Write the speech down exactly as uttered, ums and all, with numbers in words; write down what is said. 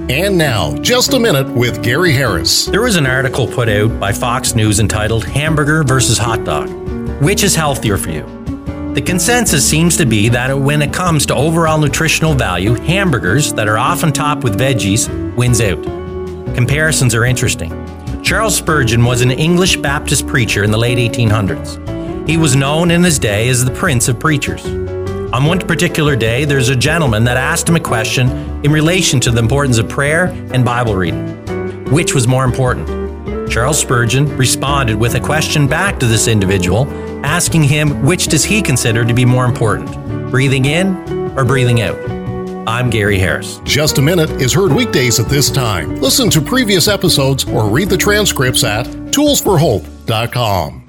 And now, Just a Minute with Gary Harris. There was an article put out by Fox News entitled Hamburger versus Hot Dog. Which is healthier for you? The consensus seems to be that when it comes to overall nutritional value, hamburgers that are often topped with veggies wins out. Comparisons are interesting. Charles Spurgeon was an English Baptist preacher in the late eighteen hundreds. He was known in his day as the Prince of Preachers. On one particular day, there's a gentleman that asked him a question in relation to the importance of prayer and Bible reading. Which was more important? Charles Spurgeon responded with a question back to this individual, asking him which does he consider to be more important, breathing in or breathing out? I'm Gary Harris. Just a Minute is heard weekdays at this time. Listen to previous episodes or read the transcripts at tools for hope dot com.